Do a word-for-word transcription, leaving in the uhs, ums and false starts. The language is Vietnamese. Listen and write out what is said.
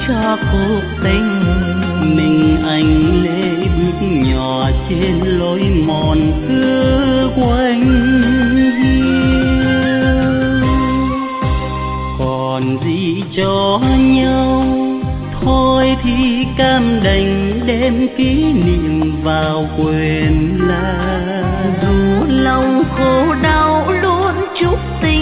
cho cuộc tình. Mình anh lê bước nhỏ trên lối mòn xưa quanh hiu. Còn gì cho nhau, thôi thì cam đành đem kỷ niệm vào quên lãng. Dù lòng khổ đau luôn chúc tình